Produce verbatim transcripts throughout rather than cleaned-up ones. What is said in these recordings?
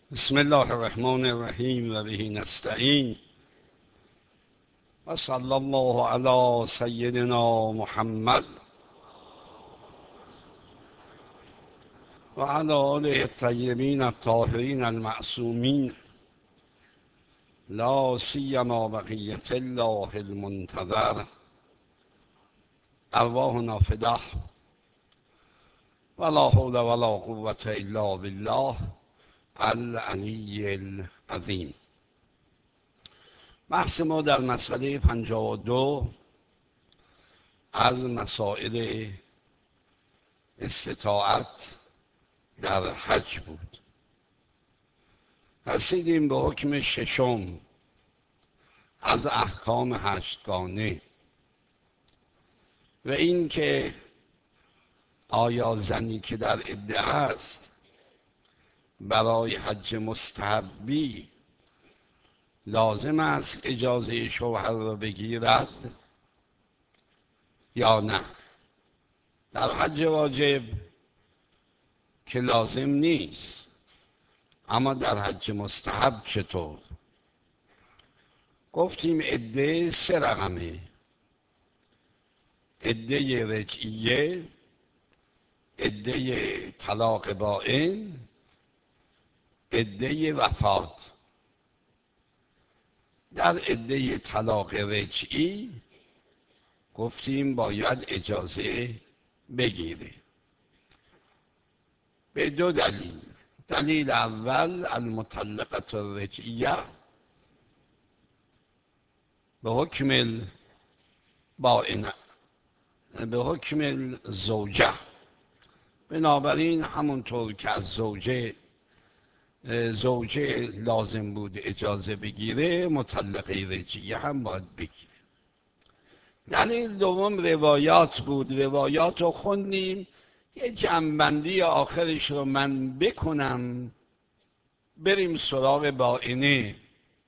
بسم الله الرحمن الرحیم و به نستعین و صلی الله علی سیدنا محمد و علی آله الطیبین الطاهرین المعصومین لا سیما بقیة الله المنتظر ارواحنا فداه ولا حول ولا قوة الا بالله العلی العظیم. بحث ما در مسئله پنجاه و دو از مسائل استطاعت در حج بود. رسیدیم به حکم ششم از احکام هشتگانه و این که آیا زنی که در عده است برای حج مستحبی لازم است اجازه شوهر را بگیرد یا نه؟ در حج واجب که لازم نیست، اما در حج مستحب چطور؟ گفتیم عده سه رقمه: عده رجعیه، عده طلاق بائن، عده وفات. در عده طلاق رجعی گفتیم باید اجازه بگیره به دو دلیل. دلیل اول المطلقه الرجعیه به حکم بائنه، به حکم زوجه، بنابراین همونطور که از زوجه زوجه لازم بود اجازه بگیره، مطلقه رجعیه هم باید بگیره. دلیل دوم روایات بود. روایات رو خوندیم، یه جنبندی آخرش رو من بکنم بریم سراغ بائنه.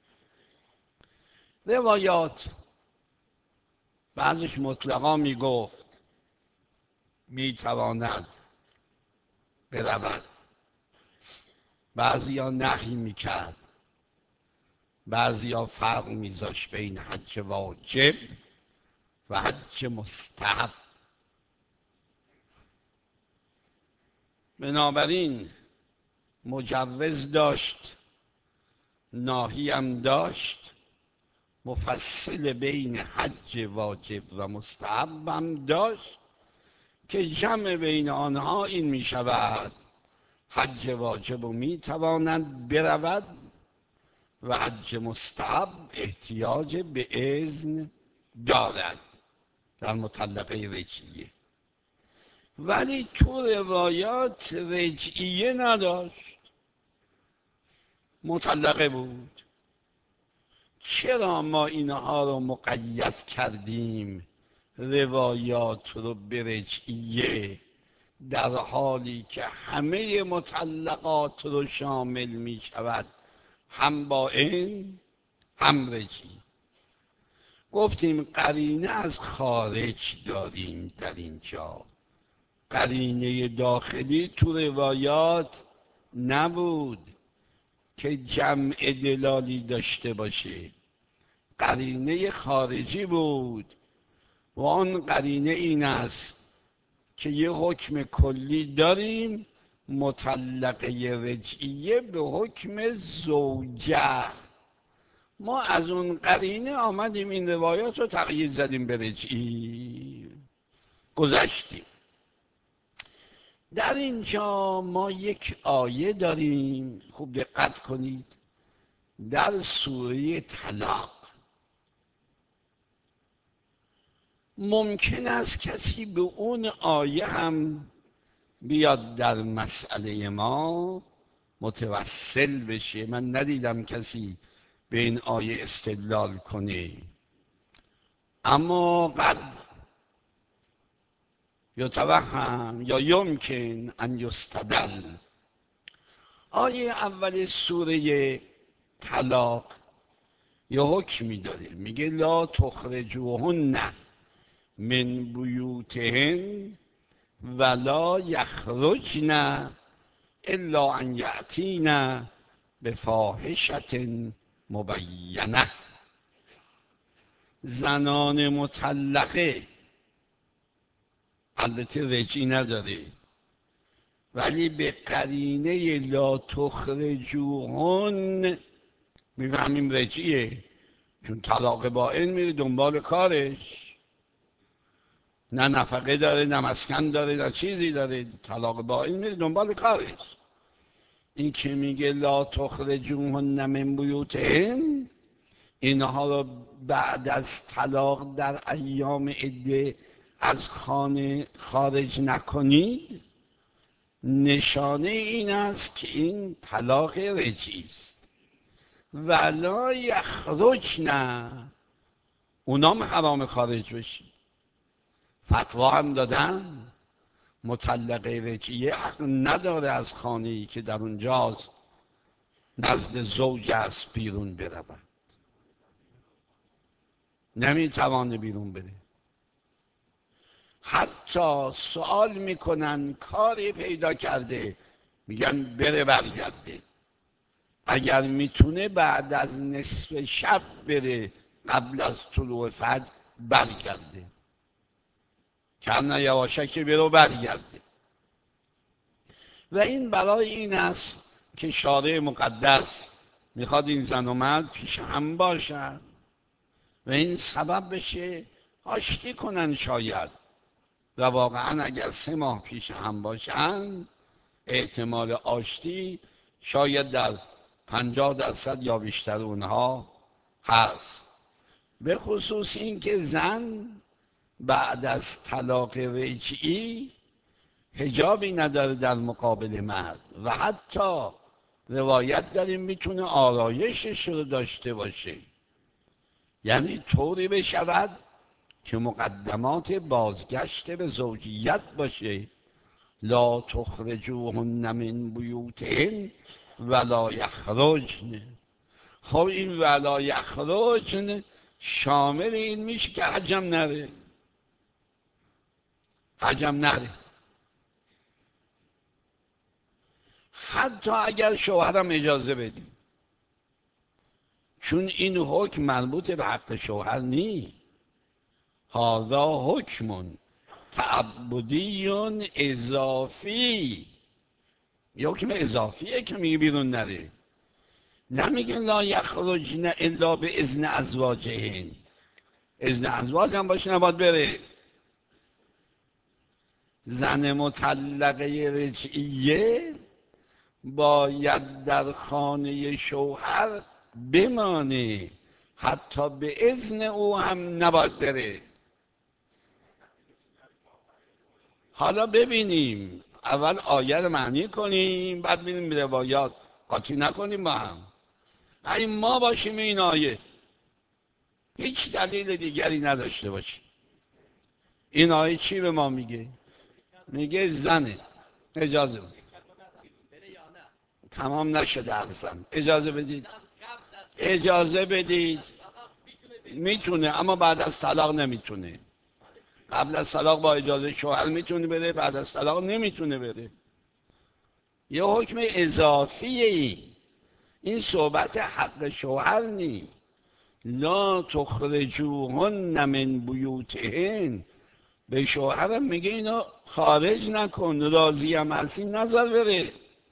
روایات بعضش مطلقا میگفت میتواند برود، بعضی ها نهی میکرد، بعضی ها فرق میذاشت بین حج واجب و حج مستحب. بنابراین مجوز داشت، ناهی هم داشت، مفصل بین حج واجب و مستحب هم داشت که جمع بین آنها این میشود: حج واجب رو میتواند برود و حج مستحب احتیاج به اذن دارد در مطلقه رجعیه. ولی تو روایات رجعیه نداشت، مطلقه بود. چرا ما اینها رو مقید کردیم روایات رو به رجعیه، در حالی که همه مطلقات رو شامل می شود، هم بائن هم رجعی؟ گفتیم قرینه از خارج داریم در اینجا، قرینه داخلی تو روایات نبود که جمع دلالی داشته باشه، قرینه خارجی بود و آن قرینه این است که یه حکم کلی داریم، مطلقه رجعیه به حکم زوجه. ما از اون قرینه آمدیم این روایات رو تغییر زدیم به رجعی، گذشتیم. در اینجا ما یک آیه داریم، خوب دقت کنید، در سوره طلاق. ممکن است کسی به اون آیه هم بیاد در مسئله ما متوسل بشه. من ندیدم کسی به این آیه استدلال کنه، اما قد یتوهم یا یمکن ان یستدل. آیه اول سوره طلاق یه حکمی داره، میگه لا تخرجوهن من بیوتهن ولا یخرجن الا ان یأتین به فاحشت مبینه. زنان مطلقه البته رجی نداره، ولی به قرینه لا تخرجوهن میفهمیم رجیه، چون طلاق بائن میره دنبال کارش، نه نفقه داره نه مسکن داره نه چیزی داره، طلاق بائن میره دنبال کارش. این که میگه لا تخرجوهن من بیوتهن، اینها رو بعد از طلاق در ایام عده از خانه خارج نکنید، نشانه این است که این طلاق رجعی است. ولا یخرجن، اونام حرام خارج بشی. فتوا هم دادن مطلقه رجعیه حق نداره از خانه‌ای که در اونجاست نزد زوج است بیرون برود، نمیتوانه بیرون بره. حتی سوال میکنن کاری پیدا کرده، میگن بره برگرده، اگر میتونه بعد از نصف شب بره قبل از طلوع فجر برگرده، کنه یواشکی برو برگرده. و این برای این است که شارع مقدس میخواد این زن و مرد پیش هم باشن و این سبب بشه آشتی کنن شاید، و واقعا اگر سه ماه پیش هم باشن احتمال آشتی شاید در پنجاه درصد یا بیشتر اونها هست. به خصوص این که زن بعد از طلاق رجعی حجابی نداره در مقابل مرد، و حتی روایت داریم میتونه آرایشش رو داشته باشه، یعنی طوری بشود که مقدمات بازگشت به زوجیت باشه. لا تخرجوهن من بیوتهن ولا یخرجن. خب این ولا یخرجن شامل این میشه که حجم نره، حجم نره. حتی اگر شوهرم اجازه بدیم، چون این حکم مربوط به حق شوهر نی. هذا حکم تعبدی اضافی، حکم اضافیه که میگه بیرون نره، نمیگه لا یخرجن الا به اذن ازواجهن. اذن ازواج هم باشه نباید بره. زن مطلقه رجعیه باید در خانه شوهر بمانه، حتی به اذن او هم نباید بره. حالا ببینیم، اول آیه رو معنی کنیم بعد ببینیم روایات، قاطی نکنیم با هم. این ما باشیم این آیه هیچ دلیل دیگری نداشته باشیم. این آیه چی به ما میگه؟ میگه زنه، اجازه بدید، تمام نشده حرفم، اجازه بدید اجازه بدید میتونه، اما بعد از طلاق نمیتونه. قبل از طلاق با اجازه شوهر میتونه بره، بعد از طلاق نمیتونه بره. یه حکم اضافیه این این صحبت حق شوهر نی. لا تخرجوهن من بیوتهن، به شوهرم میگه اینا خارج نکن، راضی هم هستی نظر بره.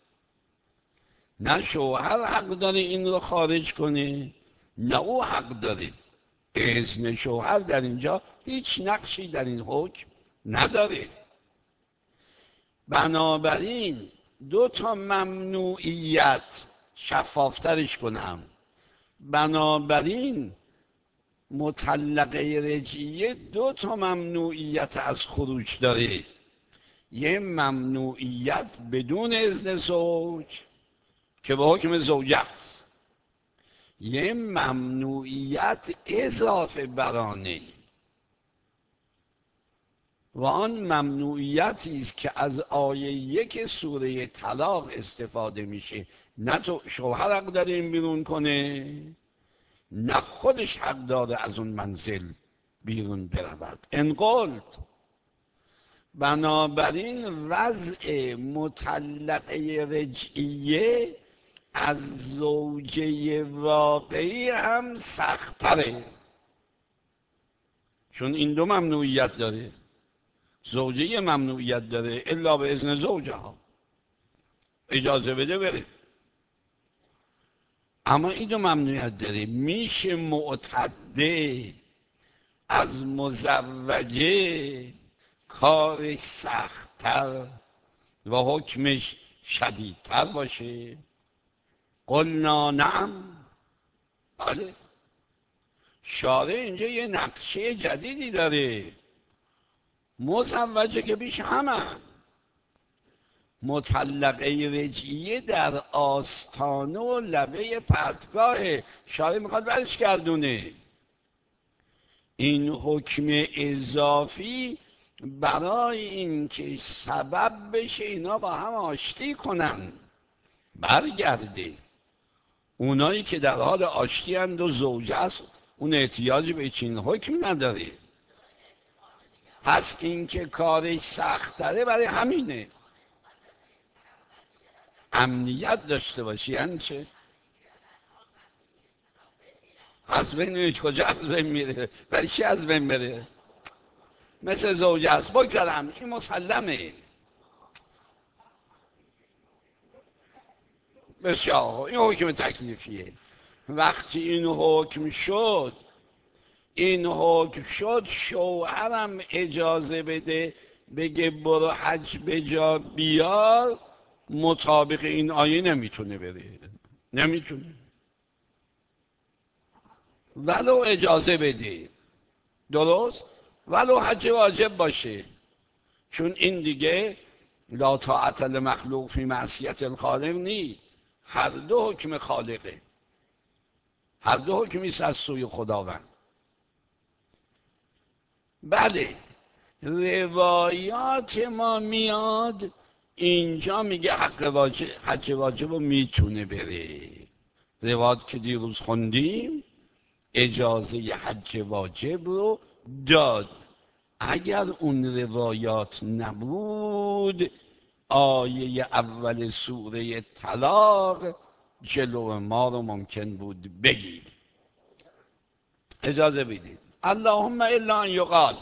نه شوهر حق داره این رو خارج کنه نه او حق داره. اذن شوهر در اینجا هیچ نقشی در این حکم نداره. بنابراین دو تا ممنوعیت، شفافترش کنم، بنابراین مطلقه رجعیه دو تا ممنوعیت از خروج داره. یه ممنوعیت بدون اذن زوج که به حکم زوجه است، یه ممنوعیت اضافه برانه، و آن ممنوعیتی است که از آیه یک سوره طلاق استفاده میشه. نه تو شوهر حق داره این بیرون کنه، نه خودش حق داره از اون منزل بیرون برود. انقلت. بنابراین وضع مطلقه رجعیه از زوجه واقعی هم سخت‌تره، چون این دو ممنوعیت داره. زوجه ممنوعیت داره الا به اذن زوجها، اجازه بده بره. اما این دو ممنوعیت داره. میشه معتده از مزوجه کارش سخت‌تر و حکمش شدیدتر باشه؟ قلنا نعم. بله. شارع اینجا یه نقشه جدیدی داره. مزوجه که بیش همه، مطلقه رجعیه در آستانه و لبه پرتگاه شارع میخواد برش گردونه. این حکم اضافی برای اینکه سبب بشه اینا با هم آشتی کنن برگرده. اونایی که در حال آشتی اند و زوجه است اون احتیاجی به چین حکم نداره. پس این که کارش سخت‌تره برای همینه. امنیت داشته باشی یعنی چه؟ از بین کجا از بین میره؟ برای چی از بین بره؟ مثل زوجه است بگذارم، این مسلمه. بسیار این حکم تکلیفیه. وقتی این حکم شد این حکم شد شوهرم اجازه بده بگه برو حج به جا بیار، مطابق این آیه نمیتونه بره، نمیتونه ولو اجازه بده. درست؟ ولو حج واجب باشه، چون این دیگه لا طاعت لمخلوق فی معصیت الخالق نی. هر دو حکم خالقه، هر دو حکمیست از سوی خداوند. بله روایات ما میاد اینجا میگه حق واجب، حج واجب رو میتونه بره. روایات که دیروز خوندیم اجازه حج واجب رو داد. اگر اون روایات نبود آیه اول سوره طلاق جلو ما رو ممکن بود بگیر. اجازه بدید. اللهم الا ان یقال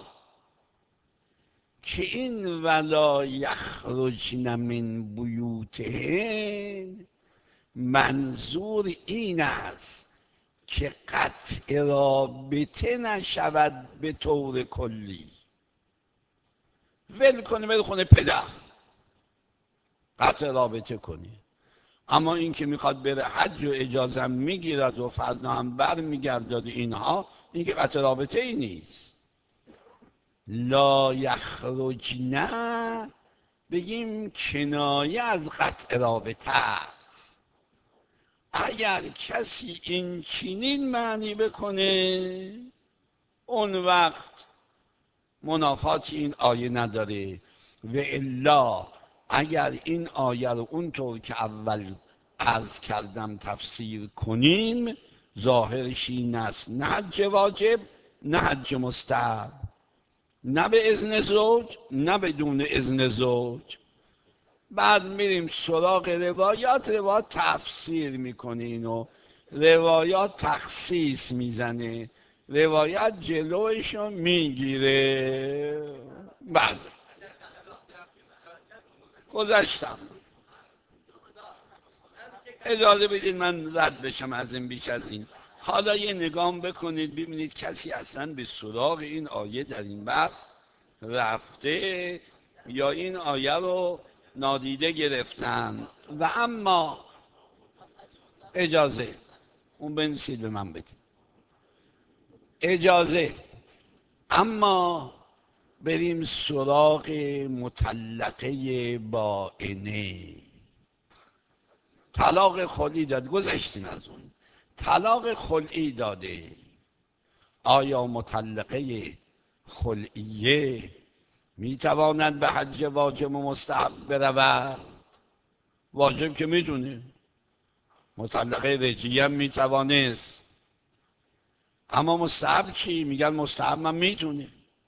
که این ولا یخرجن من بیوتهن منظور این است که قطع رابطه نشود به طور کلی. ول کنه بره خونه پدر، قطع رابطه کنی. اما این که میخواد بره حج و اجازه میگیرد و فردا هم بر میگردد اینها، این که قطع رابطه ای نیست. لا یخرجن بگیم کنایه از قطع رابطه است. اگر کسی این چنین معنی بکنه اون وقت منافات این آیه نداره. و الا اگر این آیه رو اونطور که اول عرض کردم تفسیر کنیم ظاهرش این است نه حج واجب نه حج مستحب، نه به اذن زوج نه بدون اذن زوج. بعد میریم سراغ روایات. روایات تفسیر میکنین و روایات تخصیص میزنه، روایت جلوشو میگیره. بعد گذشتم. اجازه بدید من رد بشم از این بیش از این. حالا یه نگاه بکنید ببینید کسی اصلا به سراغ این آیه در این بحث رفته یا این آیه رو نادیده گرفتن. و اما اجازه اون بنویسید به من بدید اجازه. اما بریم سراغ مطلقه بائنه. طلاق خلعی داد، گذشتیم از اون. طلاق خلعی داده، آیا مطلقه خلعیه میتواند به حج واجب و مستحب برود؟ واجب که میتونه، مطلقه رجعیه هم میتوانست. اما مستحب چی؟ میگن مستحب من میتونه.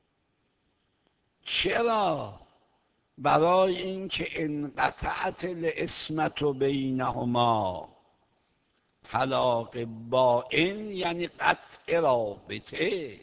چرا؟ برای اینکه انقطعت العصمت بینهما، طلاق بائن یعنی قطع رابطه.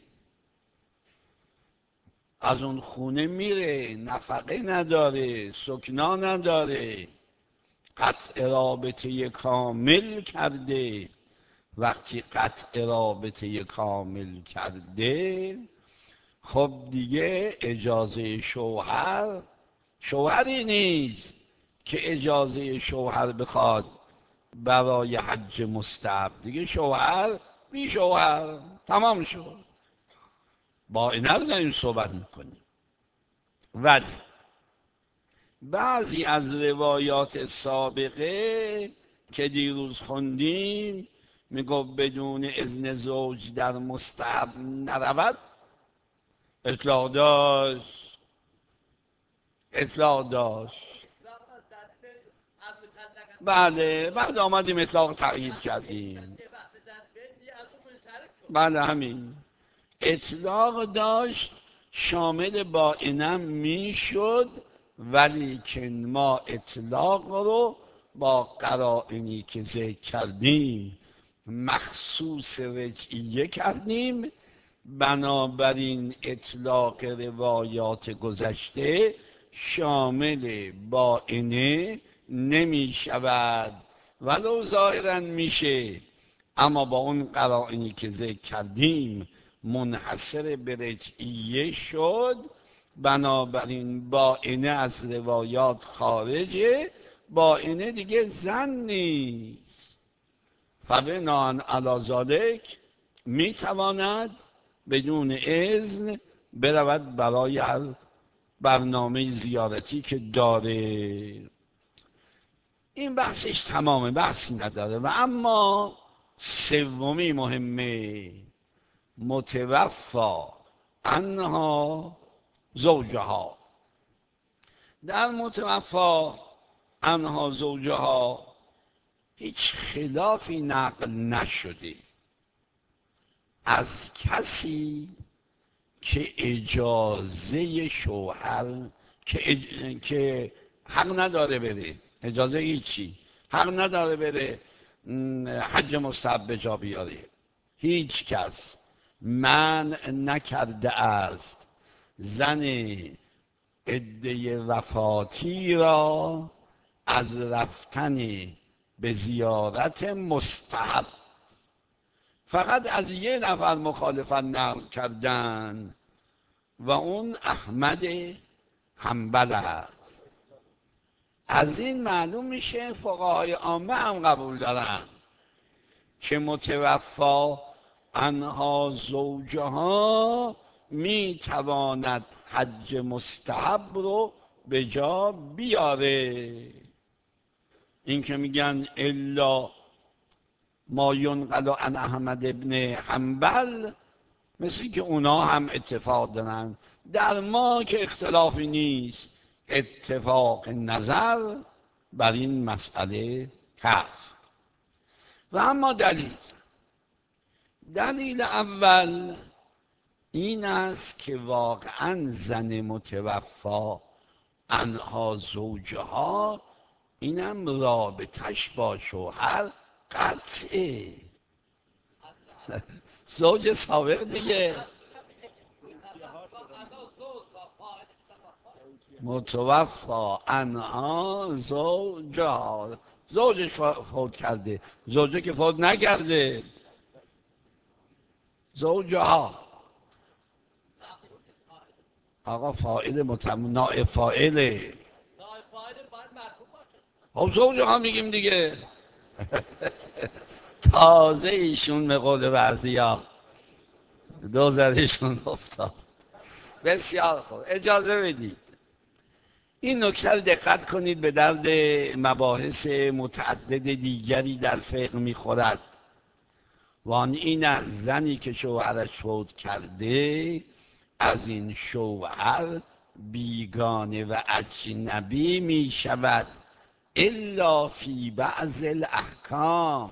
از اون خونه میره، نفقه نداره، سکنا نداره، قطع رابطه کامل کرده. وقتی قطع رابطه کامل کرده، خب دیگه اجازه شوهر شوهری نیست که اجازه شوهر بخواد برای حج مستحب. دیگه شوهر بی شوهر تمام شد. با این رو داریم صحبت میکنیم. ولی بعضی از روایات سابقه که دیروز خوندیم میگو بدون اذن زوج در مستحب نرود، اطلاق داشت اطلاق داشت بله، بعد آمدیم اطلاق تغییر کردیم. بله همین اطلاق داشت، شامل با اینم میشد، ولی که ما اطلاق رو با قرائنی که ذکر کردیم مخصوص رجعیه کردیم. بنابراین اطلاق روایات گذشته شامل باینه نمی شود، ولو ظاهرا میشه، اما با اون قرائنی که ذکر کردیم منحصر به رجعیه شد. بنابراین باینه از روایات خارجه، باینه دیگه زن نیست. فبناء علی ذلک میتواند بدون اذن برود برای هر برنامه زیارتی که داره. این بحثش تمامه، بحثی نداره. و اما سومی مهمه، متوفا عنها زوجها. در متوفا عنها زوجها هیچ خلافی نقل نشده از کسی که اجازه شوهر که, اج... که حق نداره بره، اجازه هیچی حق نداره بره حج مستحب به جا بیاره. هیچ کس منع نکرده است زن عده وفاتی را از رفتن به زیارت مستحب. فقط از یه نفر مخالفت نقل کردن و اون احمد حنبل است. از این معلوم میشه فقهای عامه هم قبول دارن که متوفا عنها زوجها می تواند حج مستحب رو به جا بیاره. این که میگن الا ما ینقل عن احمد ابن حنبل، مثل که اونا هم اتفاق دارن. در ما که اختلافی نیست، اتفاق نظر بر این مسئله هست. و اما دلیل دلیل اول این است که واقعا زن متوفا عنها زوجها اینم رابطش با شوهر قطعه. زوج سابق دیگه، متوفا عنها زوجها، زوجش فوت کرده، زوجه که فوت نکرده، زوجها. آقا فاعل متم نائب فاعله، خب زوجها میگیم دیگه. تازه ایشون به قول بعضیا دو زدشون افتاد. بسیار خوب، اجازه بدید این نکته رو دقت کنید، به درد مباحث متعدد دیگری در فقه میخورد. وان این از زنی که شوهرش فوت کرده از این شوهر بیگانه و اجنبی می شود الا فی بعض الاحکام.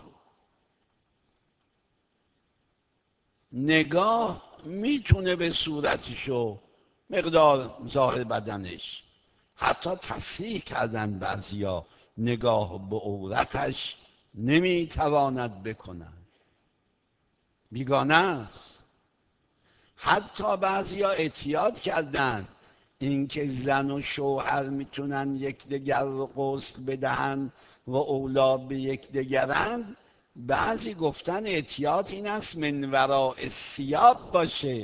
نگاه میتونه به صورتشو، مقدار ظاهر بدنش، حتی تصریح کردن بعضیا نگاه به عورتش نمیتواند بکند، بیگانه است. حتی بعضیا اعتیاد کردن اینکه زن و شوهر میتونن یکدیگر رو غسل بدهن و اولاد به یکدیگرند. بعضی گفتن اعتیاد این است من وراء ثیاب باشه،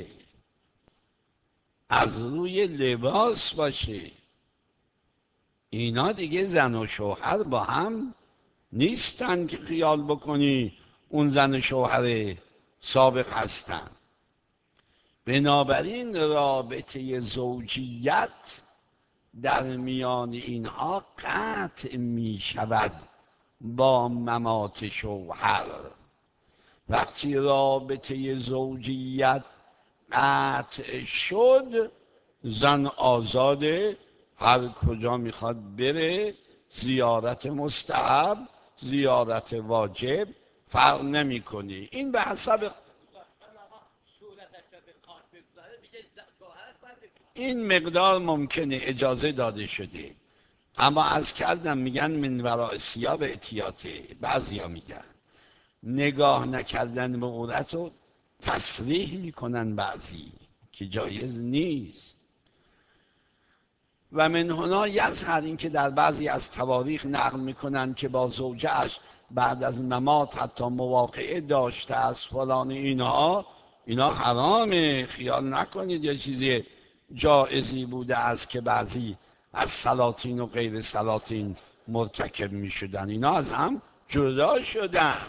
از روی لباس باشه. اینا دیگه زن و شوهر با هم نیستن که خیال بکنی اون زن و شوهر سابق هستن. بنابراین رابطه زوجیت در میان اینها قطع می شود با ممات شوهر. وقتی رابطه زوجیت قطع شد، زن آزاده، هر کجا میخواد بره، زیارت مستحب، زیارت واجب فرق نمی کنی. این به حسب این مقدار ممکنه اجازه داده شده، اما از کردم میگن من وراء ثیاب احتیاطه. بعضیا میگن نگاه نکردن به عورت رو تصریح میکنن بعضی که جایز نیست. و من هنا یظهر این که در بعضی از تواریخ نقل میکنن که با زوجهش بعد از ممات حتی مواقعه داشته از فلان اینها اینا حرامه. خیال نکنید یه چیزی جایزی بوده است که بعضی از سلاطین و غیر سلاطین مرتکب می شدن. اینا از هم جدا شدن.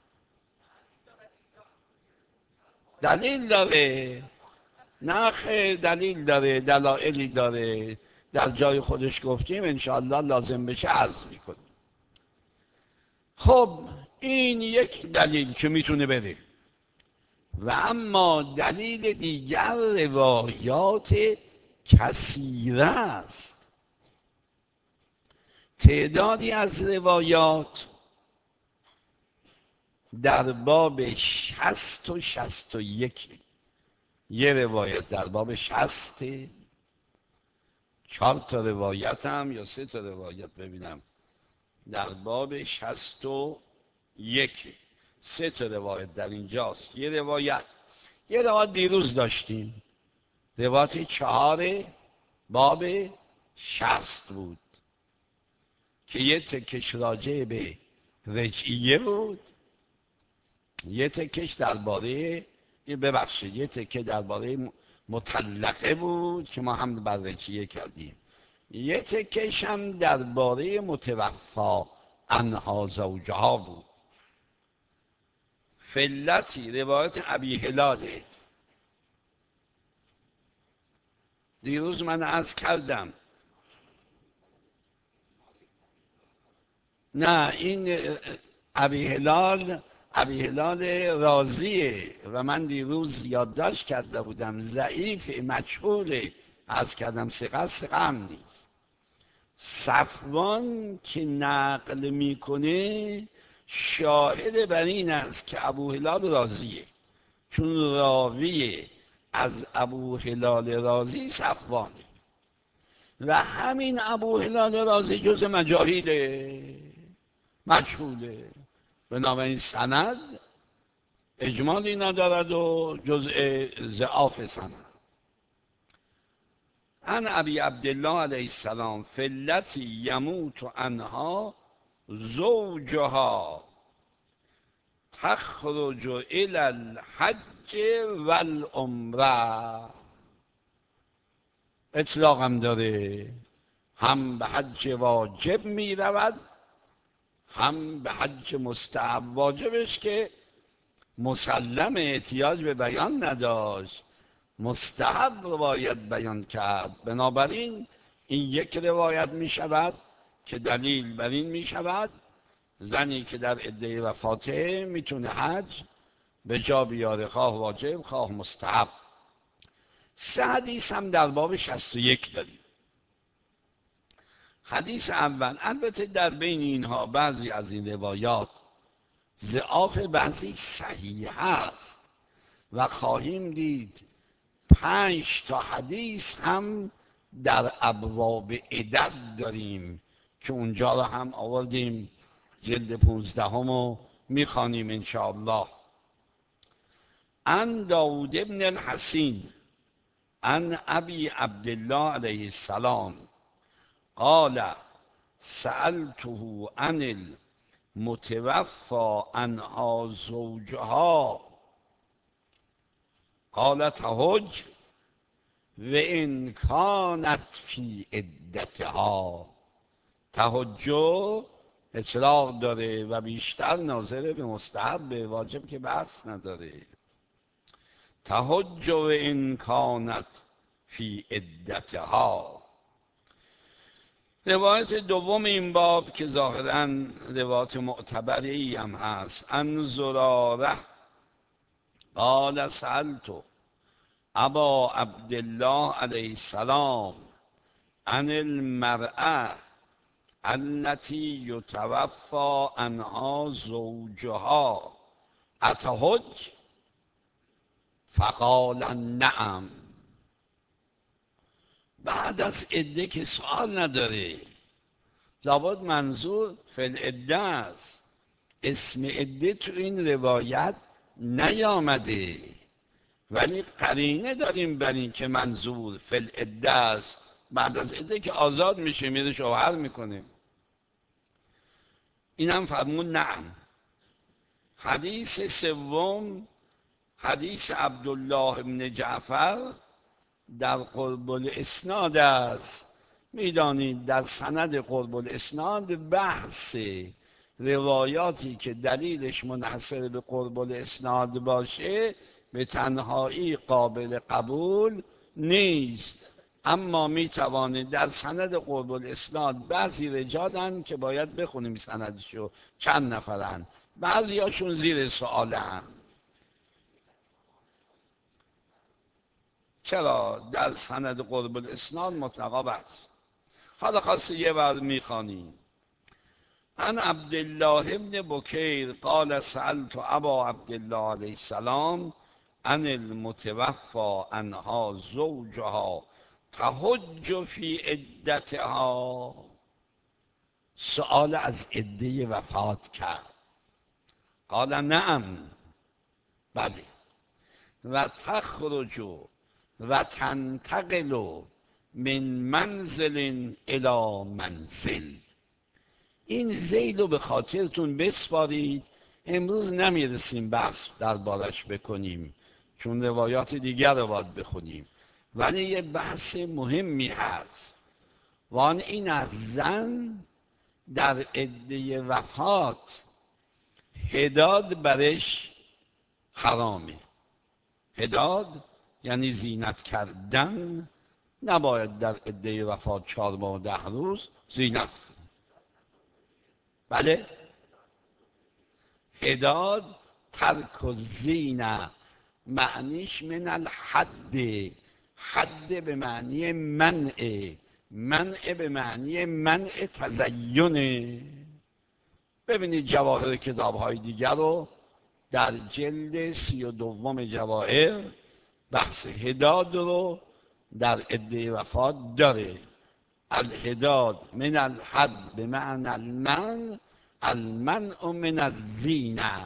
دلیل داره؟ نه خیر، دلیل داره، دلایلی داره. در جای خودش گفتیم انشاءالله لازم بشه عرض میکنیم. خب این یک دلیل که میتونه بده. و اما دلیل دیگر روایات کثیره است. تعدادی از روایات در باب شصت و شصت و یک، یه روایت در باب شصت، چهار تا روایت هم یا سه تا روایت ببینم در باب شصت و یک، سه تا روایت در اینجاست. یه روایت یه روایت دیروز داشتیم، روایت چهار باب شصت بود که یه تکش راجع به رجعیه بود، یه تکش درباره ببخشید یه تکه درباره مطلقه بود که ما هم بر رجعیه کردیم، یه تکش هم درباره متوفا عنها زوجها بود. فلتی روایت ابی هلاله. دیروز من عرض کردم نه این ابی هلال ابی هلال رازیه و من دیروز یادداشت کرده بودم ضعیف مجهوله، عرض کردم ثقه ثقه هم نیست. صفوان که نقل میکنه شاهد بر این است که ابو هلال رازیه، چون راوی از ابو هلال رازی صفوانه و همین ابو هلال رازی جز مجاهیله، مجهوله. بنابراین سند اجمالی ندارد و جزء ضعاف سند. ان ابی عبدالله علیه السلام فلتی یموت عنها زوجها تخرج الى الحج والعمره. اطلاق هم داره، هم به حج واجب می رود هم به حج مستحب. واجبش که مسلم احتیاج به بیان نداشت، مستحب روایت بیان کرد. بنابراین این یک روایت می شود که دلیل بر این می شود زنی که در عده وفاته میتونه حج به جا بیاره، خواه واجب خواه مستحب. سه حدیث هم در باب شصت و یک داریم. حدیث اول، البته در بین اینها بعضی از این روایات ضعاف، بعضی صحیح است و خواهیم دید پنج تا حدیث هم در ابواب عدد داریم که اونجا رو هم آوردیم جلد پونزدهم رو میخوانیم انشاءالله. عن داود ابن الحسین عن ابی عبدالله علیه السلام قال سألته عن المتوفى عنها زوجها قال تهج و ان کانت فی عدتها. تهجو اطلاق داره و بیشتر ناظر به مستحب، به واجب که بحث نداره. تهج و ان کانت فی عدتها. روایت دوم این باب که ظاهراً روایت معتبری هم هست، ان زراره قال سألت ابا عبدالله علیه السلام عن المرأة التي یتوفی عنها زوجها اتهج فقال نعم. بعد از عده که سوال نداره، لابد منظور فی العده است. اسم عده تو این روایت نیامده، ولی قرینه داریم بر این که منظور فی العده است. بعد از عده که آزاد میشه میره شوهر میکنه. اینم فرمون نعم. حدیث سوم حدیث عبدالله ابن جعفر در قرب الاسناد است. میدانید در سند قرب الاسناد بحث روایاتی که دلیلش منحصر به قرب الاسناد باشه به تنهایی قابل قبول نیست، اما میتوانید در سند قرب الاسناد بعضی رجالن که باید بخونیم سندشو چند نفرن، بعضی هاشون زیر سوالن. چرا؟ در سند قرب الاسناد مطلقا بس. حالا خاصه یه بار میخوانیم. عن عبدالله ابن بکیر قال سألت ابا عبدالله علیه السلام عن المتوفى عنها زوجها تهج فی عدتها. سؤال از عده وفات کرد. قال نعم، بله. و تخرج و تنتقل من منزل الى منزل. این ذیل رو به خاطرتون بسپارید، امروز نمیرسیم بحث دربارش بکنیم چون روایات دیگر رو باید بخونیم، ولی یه بحث مهمی هست و آن این از زن در عده وفات حداد برش حرامه. حداد یعنی زینت کردن، نباید در عده وفات چهار ماه و ده روز زینت کن. بله، حداد ترک الزینه، معنیش من الحد. حد به معنی منع، منع به معنی منع تزینه. ببینید جواهر کتاب های دیگر رو در جلد سی و دوم جواهر بحث حداد رو در عده وفات داره. الحداد من الحد به معنی المنع، المنع من الزینه.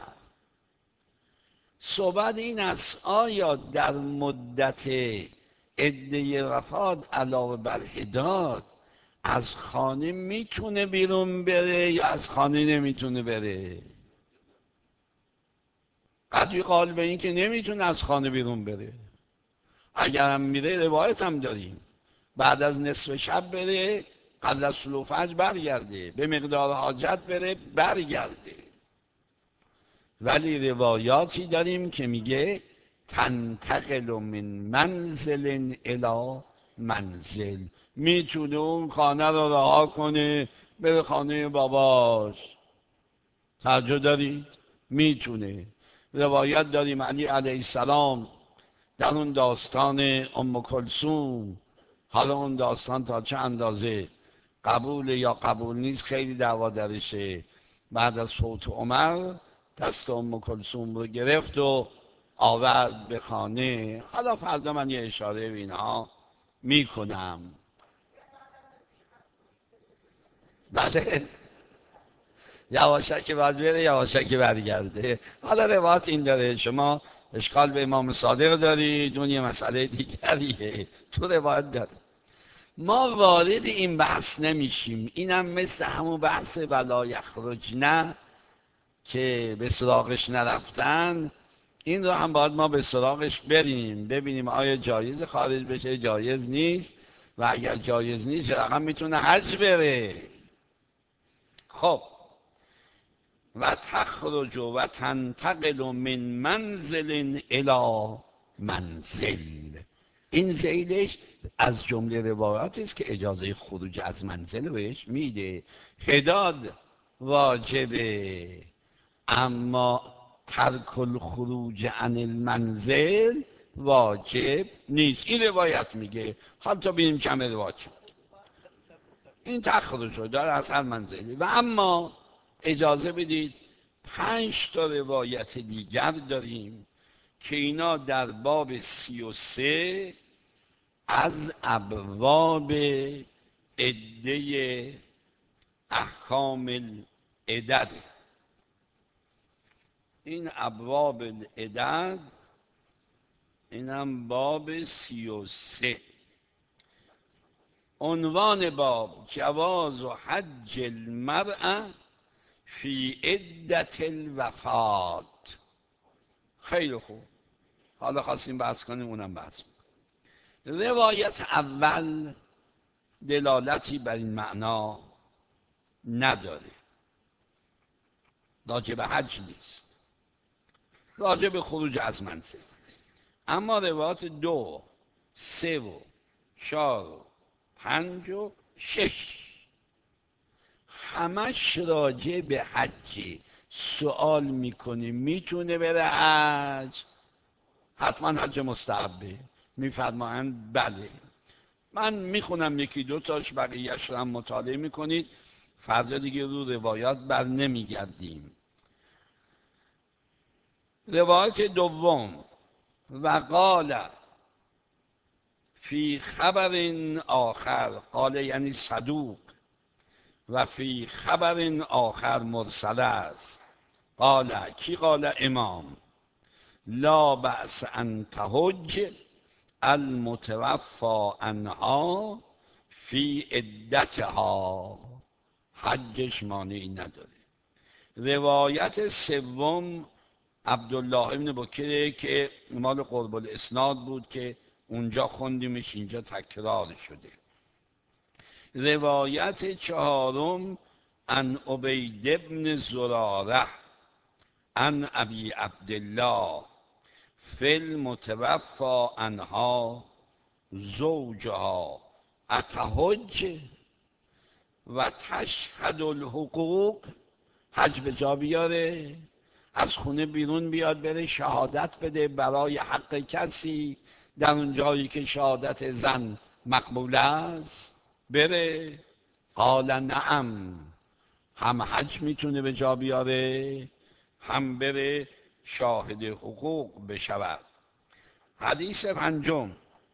صحبت این است آیا در مدت عده وفات علاوه بر حداد از خانه میتونه بیرون بره یا از خانه نمیتونه بره؟ قدری قال به این که نمیتونه از خانه بیرون بره. اگر هم میره روایت هم داریم بعد از نصف شب بره، قبل از طلوع فجر برگرده، به مقدار حاجت بره برگرده. ولی روایاتی داریم که میگه تنتقل من منزل الی منزل، میتونه اون خانه رو رها کنه بره خانه باباش. توجه دارید؟ میتونه. روایت داریم علی علیه السلام در اون داستان ام کلثوم، حالا اون داستان تا چه اندازه قبول یا قبول نیست خیلی دعوا درشه، بعد از فوت عمر دست ام کلثوم رو گرفت و آورد به خانه. حالا فردا من یه اشاره به اینها میکنم. بله یواشکی باید بره یواشکی برگرده. حالا روایت این داره، شما اشکال به امام صادق دارید، اون یه مسئله دیگریه، تو روایت داره. ما وارد این بحث نمیشیم. اینم مثل همون بحث ولا یخرجن که به سراغش نرفتن، این رو هم باید ما به سراغش بریم ببینیم آیا جایز خارج بشه، جایز نیست، و اگر جایز نیست چه رقم میتونه حج بره. خب و تخرج و تنتقل من منزل الی منزل، این زیلش از جمله روایات است که اجازه خروج از منزل بهش میده. حداد واجبه، اما ترک الخروج عن المنزل واجب نیست. این روایت میگه. حالا تا ببینیم کم روایت شد این تخرج رو داره از هر منزلی. و اما اجازه بدید پنج تا روایت دیگر داریم که اینا در باب سی و سه از ابواب عده احکام العدد. این ابواب العدد، اینم باب سی و سه. عنوان باب جواز و حج المرأة فی عدت الوفات. خیلی خوب، حالا خواستیم بحث کنیم، اونم بحث کنیم. روایت اول دلالتی بر این معنا نداره، راجع به حج نیست، راجع به خروج از منزل. اما روایات دو، سه و چهار و پنج و شش همش راجع به حج. سوال میکنی میتونه بره حج؟ حتما حج مستحبه؟ میفرمایند بله. من میخونم یکی دو تاش، بقیه‌اش رو هم مطالعه میکنید، فردا دیگه رو روایات بر نمیگردیم. روایت دوم، و قال فی خبر آخر، قال یعنی صدوق، و فی خبر آخر مرسل است. قال کی؟ قال امام، لا بأس ان تحج المتوفى عنها فی عدتها، حجش مانعی نداره. روایت سوم عبدالله ابن بکره که مال قرب الاسناد بود که اونجا خوندیمش، اینجا تکرار شده. روایت چهارم عن عبید ابن زراره عن ابی عبدالله فی المتوفى عنها زوجها اتحج و تشهد الحقوق، حج به جا بیاره، از خونه بیرون بیاد بره شهادت بده برای حق کسی در اون جایی که شهادت زن مقبول است بره. قال نعم، هم حج میتونه به جا بیاره، هم بره شاهد حقوق بشود. حدیث پنجم،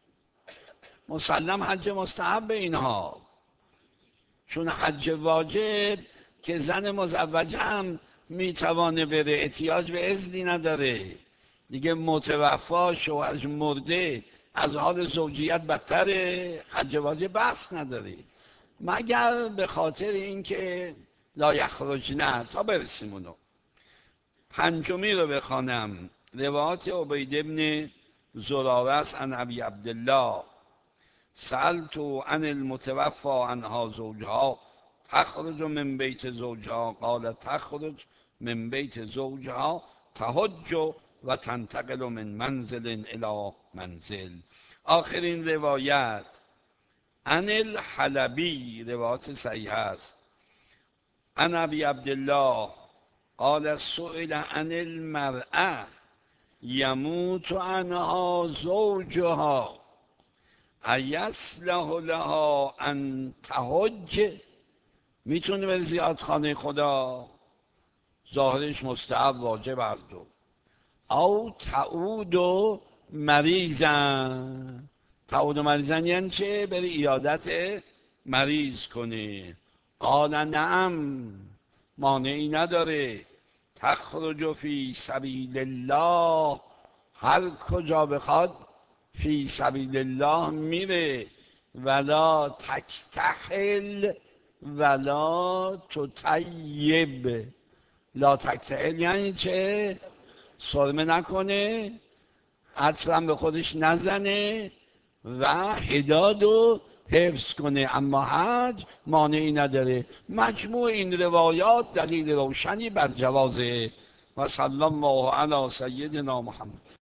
مسلم حج مستحب اینها، چون حج واجب که زن مزوجه هم میتوانه بره، احتیاج به اذنی نداره دیگه. متوفا شوهرش مرده از حال زوجیت بدتره، حج واجب بحث نداره، مگر به خاطر اینکه لا یخرجن. تا برسیم اونو. پنجمی رو بخوانم، روایت عبید ابن زراره است عن ابی عبدالله سألت عن المتوفى عنها زوجها تخرج من بیت زوجها قال تخرج من بیت زوجها تحج و تنتقل من منزل الی منزل. آخرین روایت عن الحلبی، روایت صحیح است، عن ابی عبدالله قال سئل عن المرأة یموت عنها زوجها ایصلح لها ان تحج، میتونه به زیارتخانه خدا، ظاهرش مستحب واجب هر دو، او تعود و مریضن. تعود و مریضن یعنی چه؟ بری عیادت مریض کنه. قال نعم، مانعی نداره. تخرج فی سبیل الله، هر کجا بخواد فی سبیل الله میره. ولا تکتحل ولا تطیب. لا تکتحل یعنی چه؟ سرمه نکنه، عطر به خودش نزنه و حداد رو حفظ کنه، اما حج مانعی نداره. مجموع این روایات دلیل روشنی بر جوازه. و صلی الله علی سیدنا محمد.